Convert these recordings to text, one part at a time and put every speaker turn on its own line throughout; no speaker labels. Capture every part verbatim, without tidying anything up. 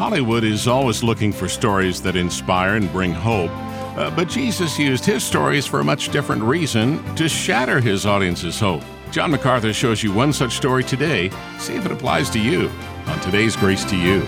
Hollywood is always looking for stories that inspire and bring hope, uh, but Jesus used his stories for a much different reason, to shatter his audience's hope. John MacArthur shows you one such story today. See if it applies to you on today's Grace to You.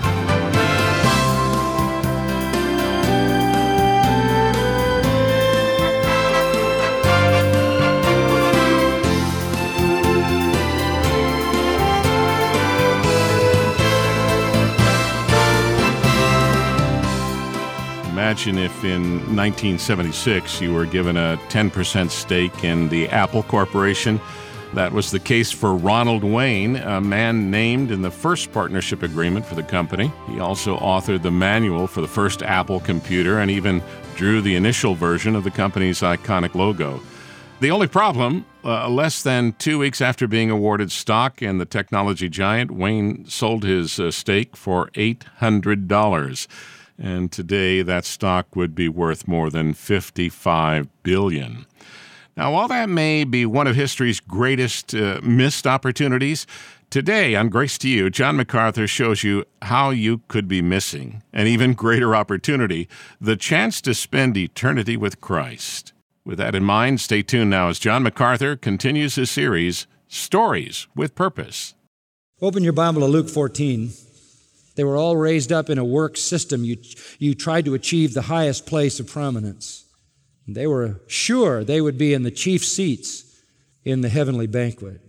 Imagine if in nineteen seventy-six you were given a ten percent stake in the Apple Corporation. That was the case for Ronald Wayne, a man named in the first partnership agreement for the company. He also authored the manual for the first Apple computer and even drew the initial version of the company's iconic logo. The only problem, uh, less than two weeks after being awarded stock in the technology giant, Wayne sold his uh, stake for eight hundred dollars. And today that stock would be worth more than fifty-five billion dollars. Now, while that may be one of history's greatest uh, missed opportunities, today on Grace to You, John MacArthur shows you how you could be missing an even greater opportunity, the chance to spend eternity with Christ. With that in mind, stay tuned now as John MacArthur continues his series, Stories with Purpose.
Open your Bible to Luke fourteen. They were all raised up in a work system. You, you tried to achieve the highest place of prominence. They were sure they would be in the chief seats in the heavenly banquet.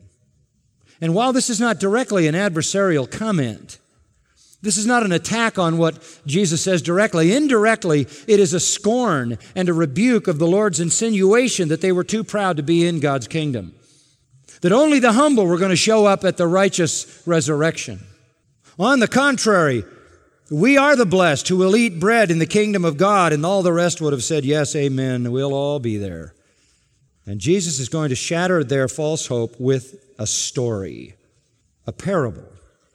And while this is not directly an adversarial comment, this is not an attack on what Jesus says directly. Indirectly, it is a scorn and a rebuke of the Lord's insinuation that they were too proud to be in God's kingdom. That only the humble were going to show up at the righteous resurrection. On the contrary, we are the blessed who will eat bread in the kingdom of God, and all the rest would have said, yes, amen, we'll all be there. And Jesus is going to shatter their false hope with a story, a parable.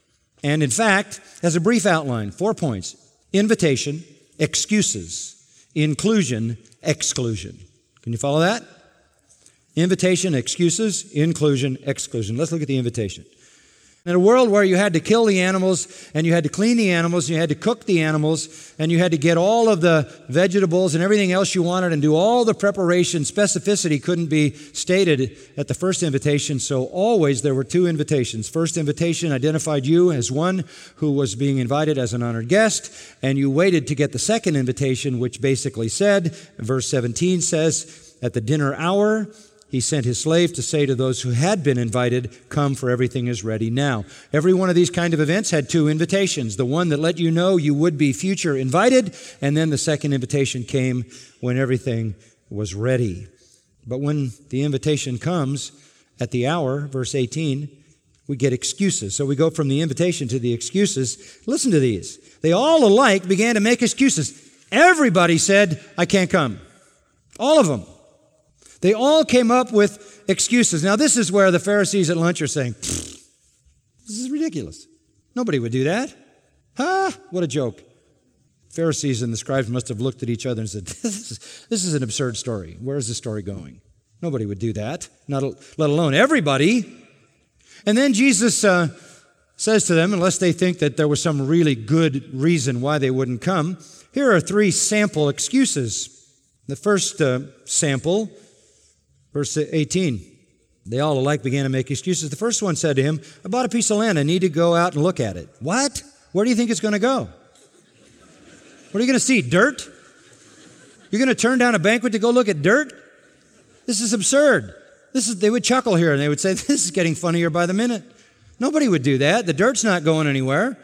And in fact, as a brief outline, four points: invitation, excuses, inclusion, exclusion. Can you follow that? Invitation, excuses, inclusion, exclusion. Let's look at the invitation. In a world where you had to kill the animals, and you had to clean the animals, and you had to cook the animals, and you had to get all of the vegetables and everything else you wanted and do all the preparation, specificity couldn't be stated at the first invitation, so always there were two invitations. First invitation identified you as one who was being invited as an honored guest, and you waited to get the second invitation, which basically said, verse seventeen says, at the dinner hour, he sent his slave to say to those who had been invited, come, for everything is ready now. Every one of these kind of events had two invitations. The one that let you know you would be future invited, and then the second invitation came when everything was ready. But when the invitation comes at the hour, verse eighteen, we get excuses. So we go from the invitation to the excuses. Listen to these. They all alike began to make excuses. Everybody said, I can't come. All of them. They all came up with excuses. Now, this is where the Pharisees at lunch are saying, this is ridiculous. Nobody would do that. Huh? What a joke. Pharisees and the scribes must have looked at each other and said, this is, this is an absurd story. Where is the story going? Nobody would do that, not let alone everybody. And then Jesus uh, says to them, unless they think that there was some really good reason why they wouldn't come, here are three sample excuses. The first uh, sample, verse eighteen, they all alike began to make excuses. The first one said to him, I bought a piece of land. I need to go out and look at it. What? Where do you think it's going to go? What are you going to see? Dirt? You're going to turn down a banquet to go look at dirt? This is absurd. This is, they would chuckle here and they would say, this is getting funnier by the minute. Nobody would do that. The dirt's not going anywhere.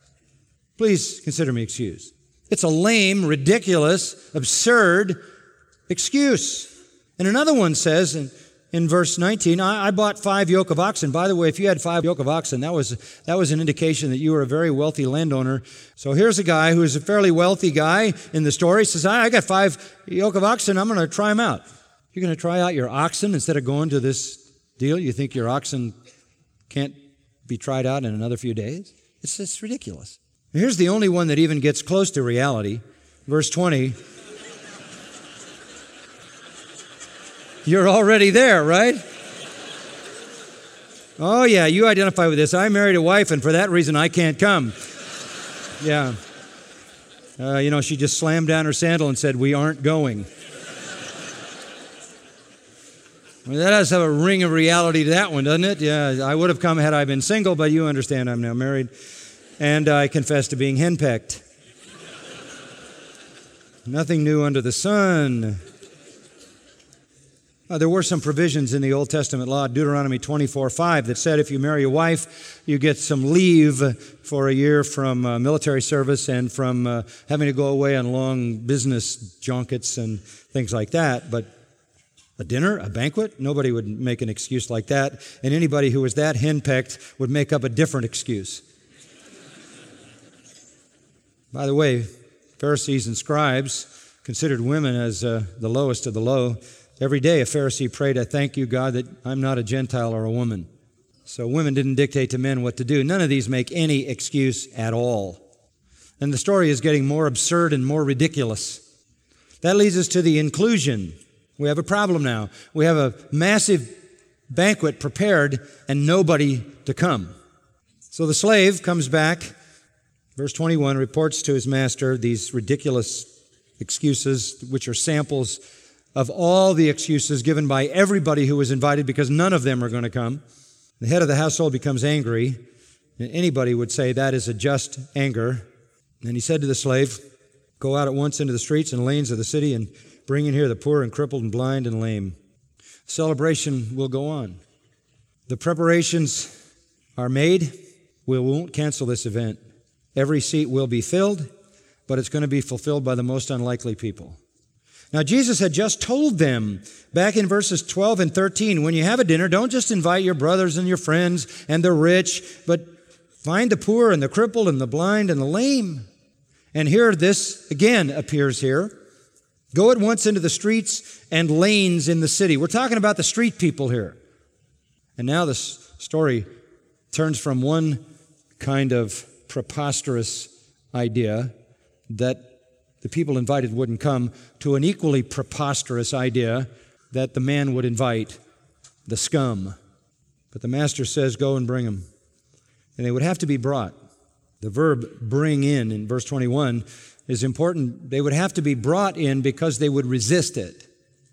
Please consider me excused. It's a lame, ridiculous, absurd excuse. And another one says in, in verse nineteen, I, I bought five yoke of oxen. By the way, if you had five yoke of oxen, that was, that was an indication that you were a very wealthy landowner. So here's a guy who is a fairly wealthy guy in the story. He says, I, I got five yoke of oxen. I'm going to try them out. You're going to try out your oxen instead of going to this deal? You think your oxen can't be tried out in another few days? It's just ridiculous. Here's the only one that even gets close to reality. Verse twenty. You're already there, right? Oh, yeah, you identify with this. I married a wife, and for that reason, I can't come. Yeah. Uh, you know, she just slammed down her sandal and said, "We aren't going." I mean, that does have a ring of reality to that one, doesn't it? Yeah, I would have come had I been single, but you understand I'm now married. And I confess to being henpecked. Nothing new under the sun. Uh, there were some provisions in the Old Testament law, Deuteronomy twenty-four five, that said if you marry a wife, you get some leave for a year from uh, military service and from uh, having to go away on long business junkets and things like that. But a dinner, a banquet, nobody would make an excuse like that. And anybody who was that henpecked would make up a different excuse. By the way, Pharisees and scribes considered women as uh, the lowest of the low. Every day a Pharisee prayed, "I thank you, God, that I'm not a Gentile or a woman." So women didn't dictate to men what to do. None of these make any excuse at all. And the story is getting more absurd and more ridiculous. That leads us to the inclusion. We have a problem now. We have a massive banquet prepared and nobody to come. So the slave comes back, verse twenty-one, reports to his master these ridiculous excuses, which are samples of all the excuses given by everybody who was invited because none of them are going to come. The head of the household becomes angry. And anybody would say that is a just anger. And he said to the slave, "Go out at once into the streets and lanes of the city and bring in here the poor and crippled and blind and lame." Celebration will go on. The preparations are made. We won't cancel this event. Every seat will be filled, but it's going to be fulfilled by the most unlikely people. Now, Jesus had just told them back in verses twelve and thirteen, when you have a dinner, don't just invite your brothers and your friends and the rich, but find the poor and the crippled and the blind and the lame. And here this again appears here. Go at once into the streets and lanes in the city. We're talking about the street people here. And now this story turns from one kind of preposterous idea that the people invited wouldn't come to an equally preposterous idea that the man would invite the scum. But the master says, "Go and bring them." And they would have to be brought. The verb "bring in" in verse twenty-one is important. They would have to be brought in because they would resist it.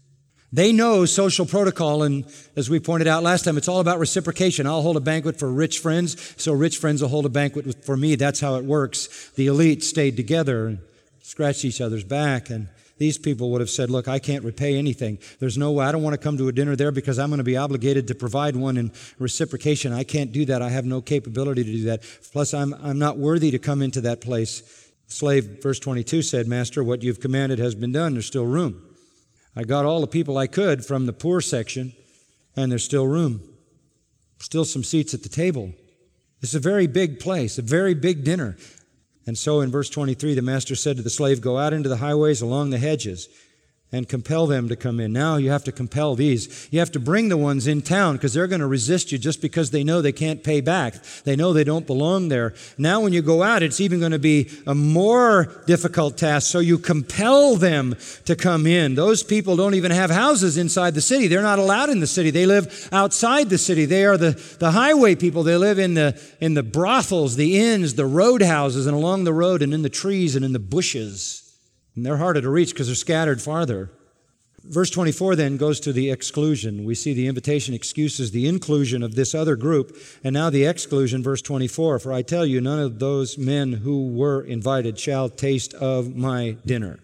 They know social protocol, and as we pointed out last time, it's all about reciprocation. I'll hold a banquet for rich friends, so rich friends will hold a banquet for me. That's how it works. The elite stayed together and scratched each other's back, and these people would have said, "Look, I can't repay anything. There's no way. I don't want to come to a dinner there because I'm going to be obligated to provide one in reciprocation. I can't do that. I have no capability to do that. Plus, I'm, I'm not worthy to come into that place." Slave, verse twenty-two said, "Master, what you've commanded has been done. There's still room. I got all the people I could from the poor section, and there's still room. Still some seats at the table. It's a very big place, a very big dinner." And so in verse twenty-three, the master said to the slave, "Go out into the highways along the hedges and compel them to come in." Now you have to compel these. You have to bring the ones in town because they're going to resist you just because they know they can't pay back. They know they don't belong there. Now when you go out, it's even going to be a more difficult task. So you compel them to come in. Those people don't even have houses inside the city. They're not allowed in the city. They live outside the city. They are the, the highway people. They live in the, in the brothels, the inns, the roadhouses, and along the road and in the trees and in the bushes. And they're harder to reach because they're scattered farther. Verse twenty-four then goes to the exclusion. We see the invitation excuses the inclusion of this other group. And now the exclusion, verse twenty-four. "For I tell you, none of those men who were invited shall taste of my dinner."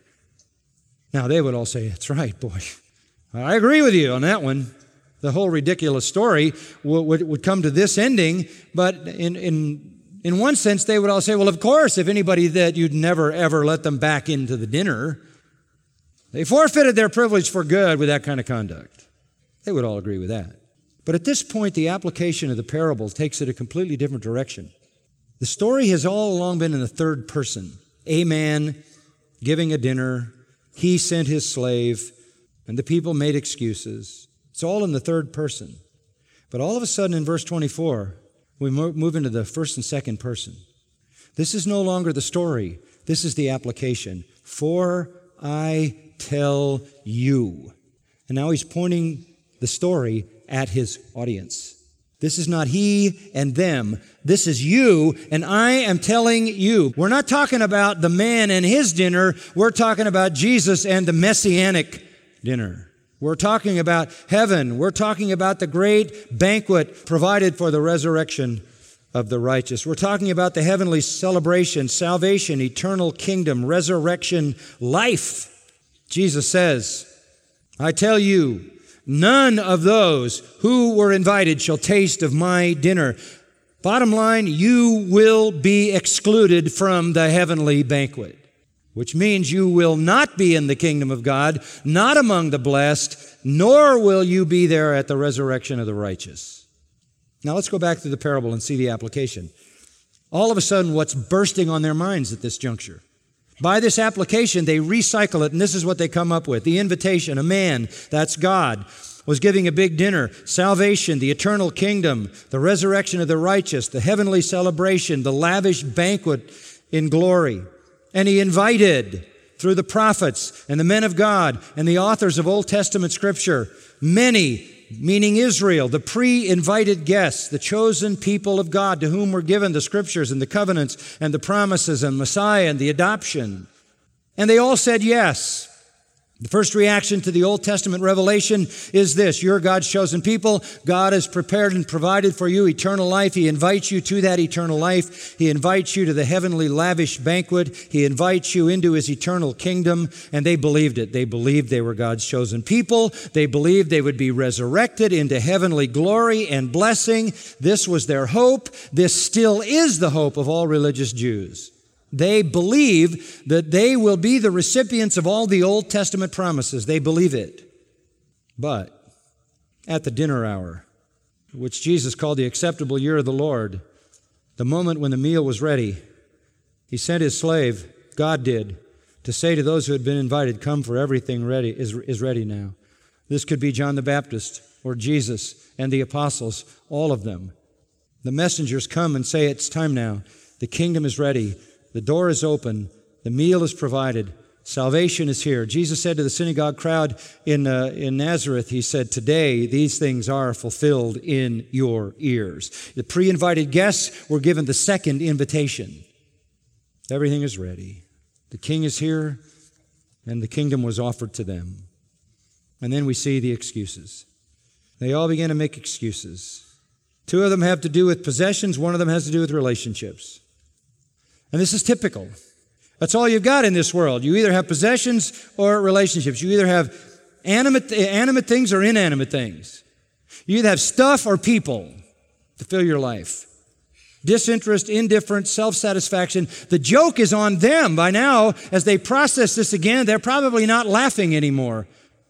Now they would all say, "That's right, boy. I agree with you on that one." The whole ridiculous story would, would, would come to this ending, but in... in In one sense, they would all say, "Well, of course, if anybody that you'd never, ever let them back into the dinner, they forfeited their privilege for good with that kind of conduct." They would all agree with that. But at this point, the application of the parable takes it a completely different direction. The story has all along been in the third person. A man giving a dinner, he sent his slave, and the people made excuses. It's all in the third person. But all of a sudden in verse twenty-four, we move into the first and second person. This is no longer the story. This is the application. "For I tell you." And now he's pointing the story at his audience. This is not he and them. This is you, and I am telling you. We're not talking about the man and his dinner. We're talking about Jesus and the messianic dinner. We're talking about heaven. We're talking about the great banquet provided for the resurrection of the righteous. We're talking about the heavenly celebration, salvation, eternal kingdom, resurrection, life. Jesus says, I tell you, none of those who were invited shall taste of my dinner. Bottom line, you will be excluded from the heavenly banquet, which means you will not be in the kingdom of God, not among the blessed, nor will you be there at the resurrection of the righteous. Now let's go back to the parable and see the application. All of a sudden, what's bursting on their minds at this juncture? By this application, they recycle it, and this is what they come up with. The invitation, a man, that's God, was giving a big dinner. Salvation, the eternal kingdom, the resurrection of the righteous, the heavenly celebration, the lavish banquet in glory. And he invited, through the prophets and the men of God and the authors of Old Testament Scripture, many, meaning Israel, the pre-invited guests, the chosen people of God to whom were given the Scriptures and the covenants and the promises and Messiah and the adoption. And they all said yes. The first reaction to the Old Testament revelation is this: you're God's chosen people. God has prepared and provided for you eternal life. He invites you to that eternal life. He invites you to the heavenly lavish banquet. He invites you into His eternal kingdom. And they believed it. They believed they were God's chosen people. They believed they would be resurrected into heavenly glory and blessing. This was their hope. This still is the hope of all religious Jews. They believe that they will be the recipients of all the Old Testament promises. They believe it. But at the dinner hour, which Jesus called the acceptable year of the Lord, the moment when the meal was ready, He sent His slave, God did, to say to those who had been invited, come, for everything ready is, is ready now. This could be John the Baptist or Jesus and the apostles, all of them. The messengers come and say, it's time now. The kingdom is ready. The door is open. The meal is provided. Salvation is here. Jesus said to the synagogue crowd in, uh, in Nazareth, He said, today these things are fulfilled in your ears. The pre-invited guests were given the second invitation. Everything is ready. The king is here, and the kingdom was offered to them. And then we see the excuses. They all begin to make excuses. Two of them have to do with possessions. One of them has to do with relationships. And this is typical. That's all you've got in this world. You either have possessions or relationships. You either have animate, animate things or inanimate things. You either have stuff or people to fill your life. Disinterest, indifference, self-satisfaction. The joke is on them. By now, as they process this again, they're probably not laughing anymore,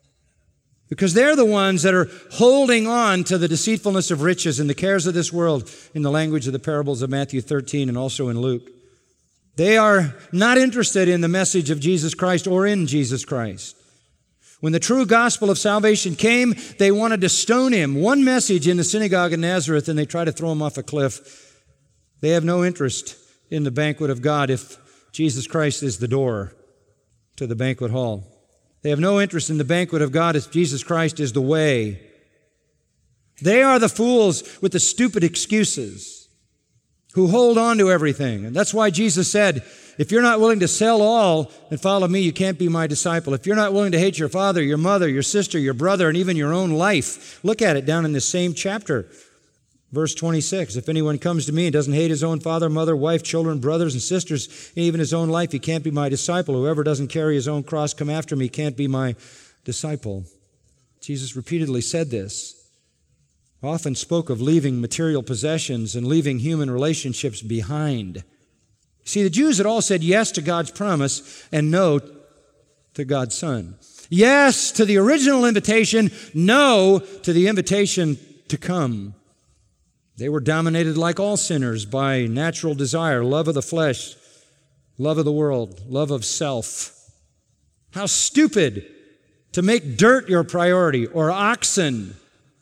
because they're the ones that are holding on to the deceitfulness of riches and the cares of this world, in the language of the parables of Matthew thirteen and also in Luke. They are not interested in the message of Jesus Christ or in Jesus Christ. When the true gospel of salvation came, they wanted to stone Him. One message in the synagogue in Nazareth, and they try to throw Him off a cliff. They have no interest in the banquet of God if Jesus Christ is the door to the banquet hall. They have no interest in the banquet of God if Jesus Christ is the way. They are the fools with the stupid excuses who hold on to everything. And that's why Jesus said, if you're not willing to sell all and follow me, you can't be my disciple. If you're not willing to hate your father, your mother, your sister, your brother, and even your own life, look at it down in this same chapter. Verse twenty-six, if anyone comes to me and doesn't hate his own father, mother, wife, children, brothers, and sisters, and even his own life, he can't be my disciple. Whoever doesn't carry his own cross, come after me, can't be my disciple. Jesus repeatedly said this. Often spoke of leaving material possessions and leaving human relationships behind. See, the Jews had all said yes to God's promise and no to God's Son. Yes to the original invitation, no to the invitation to come. They were dominated, like all sinners, by natural desire, love of the flesh, love of the world, love of self. How stupid to make dirt your priority, or oxen,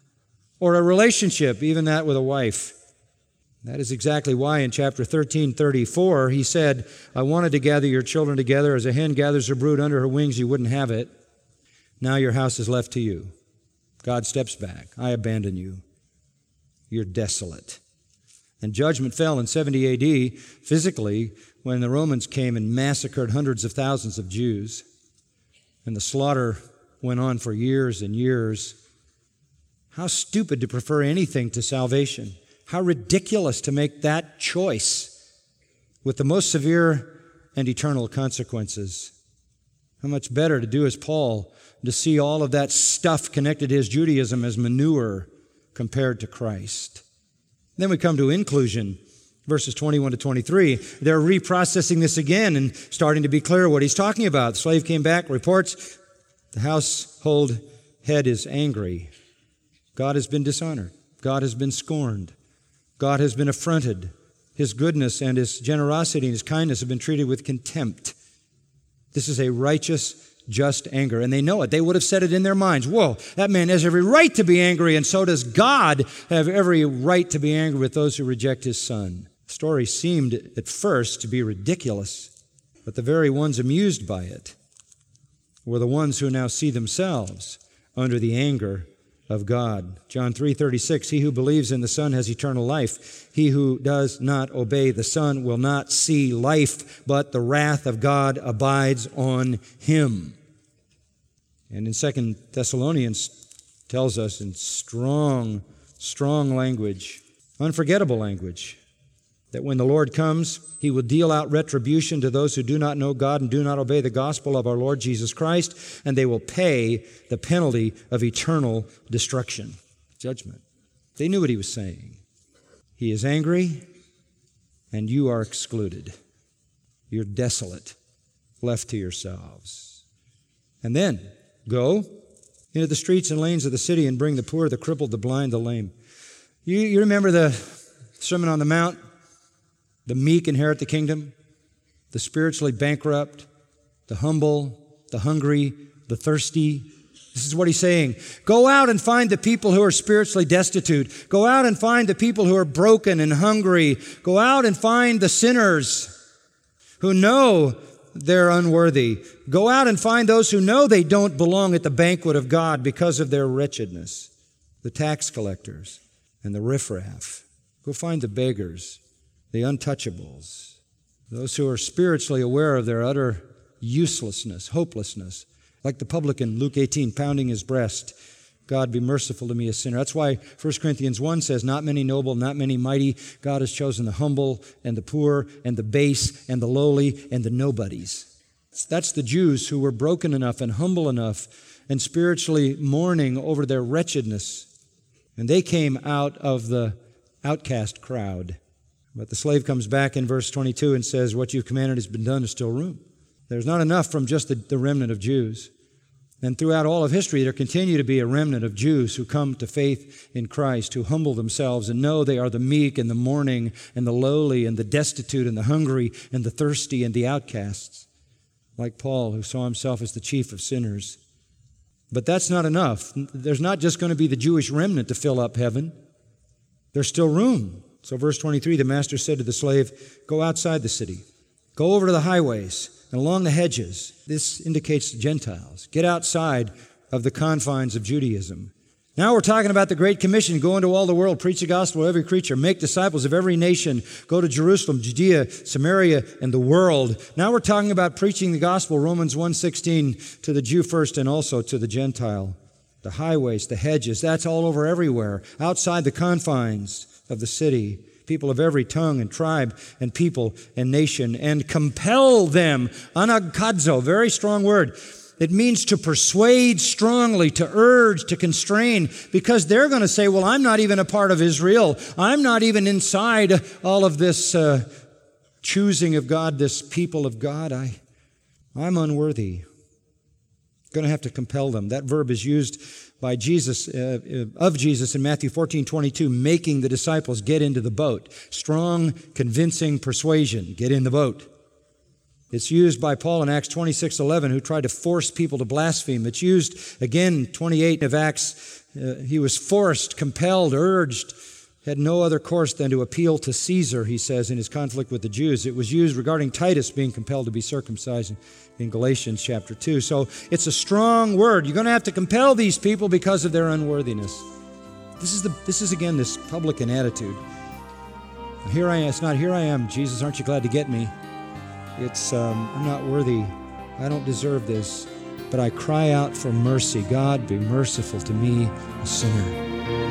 or a relationship, even that with a wife. That is exactly why in chapter thirteen thirty-four, He said, I wanted to gather your children together. As a hen gathers her brood under her wings, you wouldn't have it. Now your house is left to you. God steps back. I abandon you. you're desolate. And judgment fell in seventy A D physically when the Romans came and massacred hundreds of thousands of Jews. And the slaughter went on for years and years. How stupid to prefer anything to salvation. How ridiculous to make that choice with the most severe and eternal consequences. How much better to do as Paul, to see all of that stuff connected to his Judaism as manure compared to Christ. Then we come to inclusion, verses twenty-one to twenty-three. They're reprocessing this again and starting to be clear what he's talking about. The slave came back, reports, the household head is angry. God has been dishonored. God has been scorned. God has been affronted. His goodness and His generosity and His kindness have been treated with contempt. This is a righteous, just anger, and they know it. They would have said it in their minds. Whoa, that man has every right to be angry, and so does God have every right to be angry with those who reject His Son. The story seemed at first to be ridiculous, but the very ones amused by it were the ones who now see themselves under the anger of God. John three thirty-six, he who believes in the Son has eternal life. He who does not obey the Son will not see life, but the wrath of God abides on him. And in Second Thessalonians tells us in strong, strong language, unforgettable language, that when the Lord comes, He will deal out retribution to those who do not know God and do not obey the gospel of our Lord Jesus Christ, and they will pay the penalty of eternal destruction, judgment. They knew what He was saying. He is angry, and you are excluded. You're desolate, left to yourselves. And then, go into the streets and lanes of the city and bring the poor, the crippled, the blind, the lame. You, you remember the Sermon on the Mount? The meek inherit the kingdom, the spiritually bankrupt, the humble, the hungry, the thirsty. This is what He's saying. Go out and find the people who are spiritually destitute. Go out and find the people who are broken and hungry. Go out and find the sinners who know they're unworthy. Go out and find those who know they don't belong at the banquet of God because of their wretchedness. The tax collectors and the riffraff. Go find the beggars, the untouchables, those who are spiritually aware of their utter uselessness, hopelessness, like the publican, Luke eighteen, pounding his breast, God, be merciful to me, a sinner. That's why First Corinthians one says, not many noble, not many mighty. God has chosen the humble and the poor and the base and the lowly and the nobodies. That's the Jews who were broken enough and humble enough and spiritually mourning over their wretchedness. And they came out of the outcast crowd. But the slave comes back in verse twenty-two and says, what you've commanded has been done, is still room. There's not enough from just the, the remnant of Jews. And throughout all of history, there continue to be a remnant of Jews who come to faith in Christ, who humble themselves and know they are the meek and the mourning and the lowly and the destitute and the hungry and the thirsty and the outcasts, like Paul, who saw himself as the chief of sinners. But that's not enough. There's not just going to be the Jewish remnant to fill up heaven. There's still room. So verse twenty-three, the master said to the slave, go outside the city, go over to the highways and along the hedges. This indicates the Gentiles. Get outside of the confines of Judaism. Now we're talking about the Great Commission. Go into all the world, preach the gospel to every creature, make disciples of every nation, go to Jerusalem, Judea, Samaria, and the world. Now we're talking about preaching the gospel, Romans one sixteen, to the Jew first and also to the Gentile. The highways, the hedges, that's all over everywhere, outside the confines of the city, people of every tongue and tribe and people and nation, and compel them, anagkadzo, very strong word. It means to persuade strongly, to urge, to constrain, because they're going to say, well, I'm not even a part of Israel. I'm not even inside all of this uh, choosing of God, this people of God. I, I'm unworthy. Going to have to compel them. That verb is used by Jesus, uh, of Jesus in Matthew fourteen twenty-two, making the disciples get into the boat. Strong, convincing persuasion. Get in the boat. It's used by Paul in Acts twenty-six eleven, who tried to force people to blaspheme. It's used again, twenty-eight of Acts. Uh, he was forced, compelled, urged, had no other course than to appeal to Caesar, he says, in his conflict with the Jews. It was used regarding Titus being compelled to be circumcised in Galatians chapter two. So it's a strong word. You're going to have to compel these people because of their unworthiness. This is the this is again this publican attitude. Here I am. It's not here I am, Jesus. Aren't you glad to get me? It's um, I'm not worthy. I don't deserve this. But I cry out for mercy. God, be merciful to me, a sinner.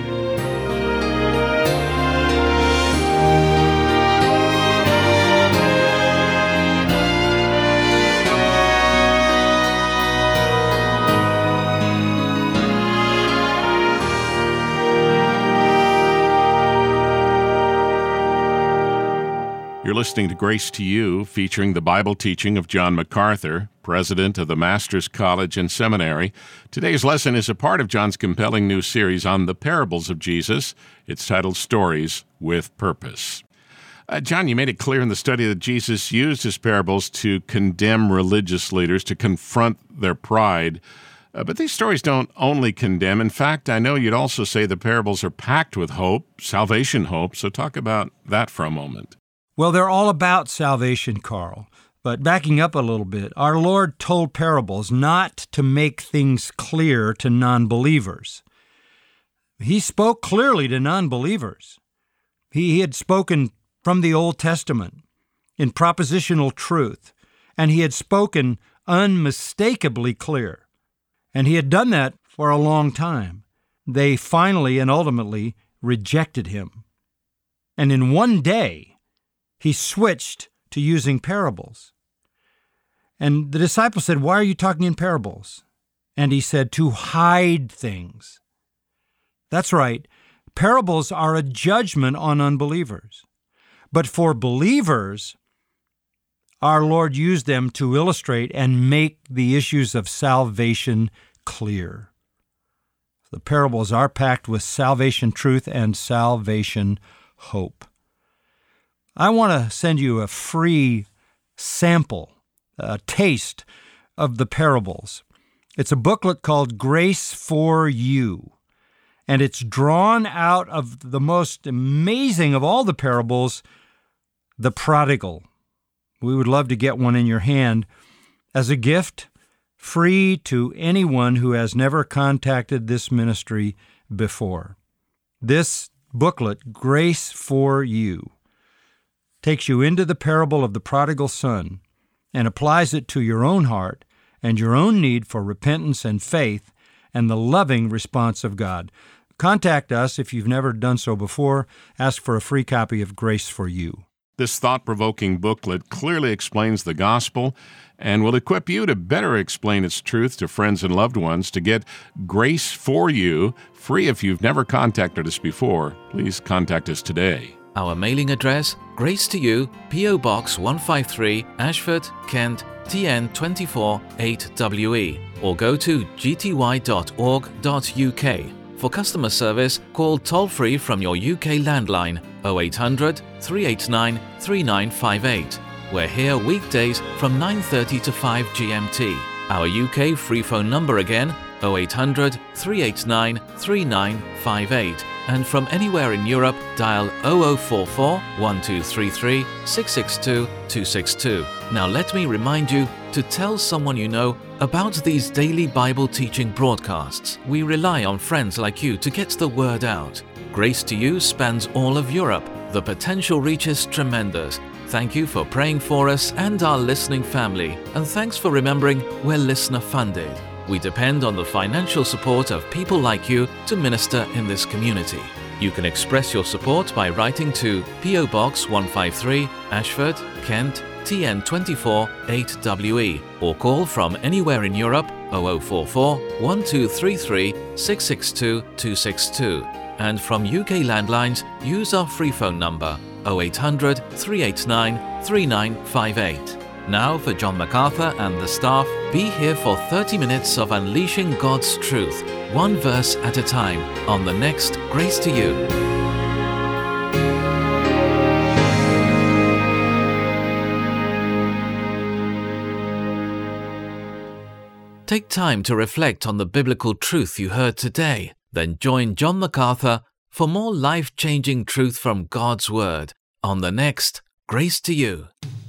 You're listening to Grace to You, featuring the Bible teaching of John MacArthur, president of the Master's College and Seminary. Today's lesson is a part of John's compelling new series on the parables of Jesus. It's titled Stories with Purpose. Uh, John, you made it clear in the study that Jesus used his parables to condemn religious leaders, to confront their pride. Uh, but these stories don't only condemn. In fact, I know you'd also say the parables are packed with hope, salvation hope. So talk about that for a moment.
Well, they're all about salvation, Carl. But backing up a little bit, our Lord told parables not to make things clear to non-believers. He spoke clearly to non-believers. He, he had spoken from the Old Testament in propositional truth, and he had spoken unmistakably clear. And he had done that for a long time. They finally and ultimately rejected him. And in one day, he switched to using parables. And the disciples said, "Why are you talking in parables?" And he said, "To hide things." That's right. Parables are a judgment on unbelievers. But for believers, our Lord used them to illustrate and make the issues of salvation clear. The parables are packed with salvation truth and salvation hope. I want to send you a free sample, a taste of the parables. It's a booklet called Grace for You, and it's drawn out of the most amazing of all the parables, the prodigal. We would love to get one in your hand as a gift, free to anyone who has never contacted this ministry before. This booklet, Grace for You, takes you into the parable of the prodigal son and applies it to your own heart and your own need for repentance and faith and the loving response of God. Contact us if you've never done so before. Ask for a free copy of Grace for You.
This thought-provoking booklet clearly explains the gospel and will equip you to better explain its truth to friends and loved ones. To get Grace for You, free if you've never contacted us before, please contact us today.
Our mailing address, Grace to You, P O Box one five three, Ashford, Kent, T N two four eight W E, or go to g t y dot org dot u k. For customer service, call toll-free from your U K landline oh eight hundred, three eight nine, three nine five eight. We're here weekdays from nine thirty to five G M T. Our U K free phone number again, oh eight hundred, three eight nine, three nine five eight. And from anywhere in Europe, dial oh oh four four, one two three three, six six two, two six two. Now let me remind you to tell someone you know about these daily Bible teaching broadcasts. We rely on friends like you to get the word out. Grace to You spans all of Europe. The potential reach is tremendous. Thank you for praying for us and our listening family. And thanks for remembering we're listener funded. We depend on the financial support of people like you to minister in this community. You can express your support by writing to P O Box one five three, Ashford, Kent, T N two four eight W E, or call from anywhere in Europe oh oh four four, one two three three, six six two, two six two. And from U K landlines, use our free phone number oh eight hundred, three eight nine, three nine five eight. Now for John MacArthur and the staff, be here for thirty minutes of unleashing God's truth, one verse at a time, on the next Grace to You. Take time to reflect on the biblical truth you heard today. Then join John MacArthur for more life-changing truth from God's Word on the next Grace to You.